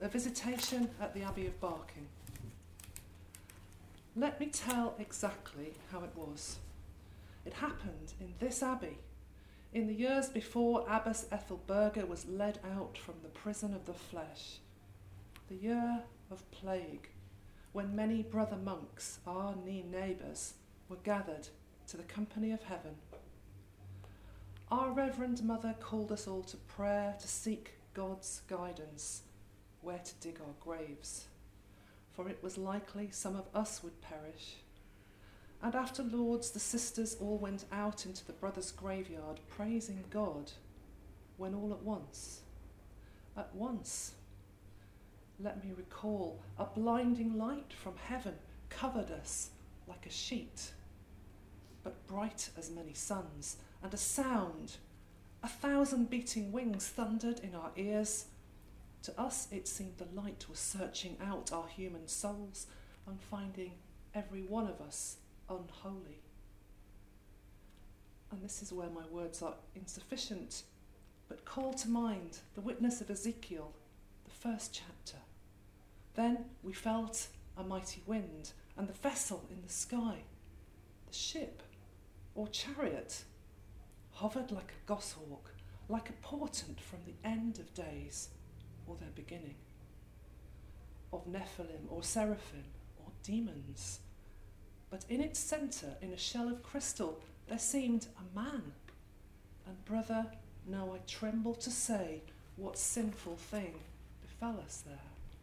the visitation at the Abbey of Barking. Let me tell exactly how it was. It happened in this abbey, in the years before Abbess Ethelberga was led out from the prison of the flesh, the year of plague, when many brother monks, our near neighbours, were gathered to the company of heaven. Our Reverend Mother called us all to prayer to seek God's guidance, where to dig our graves, for it was likely some of us would perish. And after Lord's, the sisters all went out into the brothers' graveyard, praising God, when all at once, let me recall, a blinding light from heaven covered us like a sheet, but bright as many suns, and a sound, 1,000 beating wings thundered in our ears. To us it seemed the light was searching out our human souls and finding every one of us unholy. And this is where my words are insufficient, but call to mind the witness of Ezekiel, the first chapter. Then we felt a mighty wind, and the vessel in the sky, the ship or chariot, hovered like a goshawk, like a portent from the end of days or their beginning, of Nephilim or seraphim or demons. But in its centre, in a shell of crystal, there seemed a man. And brother, now I tremble to say what sinful thing befell us there.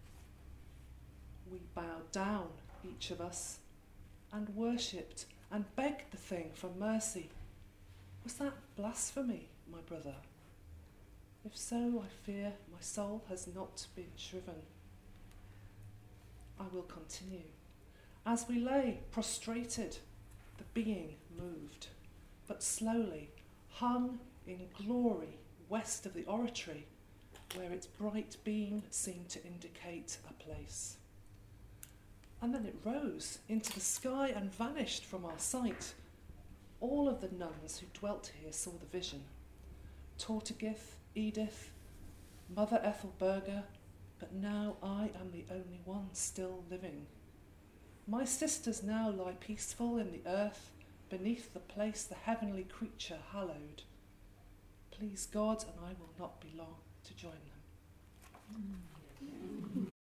We bowed down, each of us, and worshipped and begged the thing for mercy. Was that blasphemy, my brother? If so, I fear my soul has not been shriven. I will continue. As we lay prostrated, the being moved, but slowly, hung in glory west of the oratory, where its bright beam seemed to indicate a place. And then it rose into the sky and vanished from our sight. All of the nuns who dwelt here saw the vision. Tortigith, Edith, Mother Ethelberga, but now I am the only one still living. My sisters now lie peaceful in the earth, beneath the place the heavenly creature hallowed. Please God, and I will not be long to join them.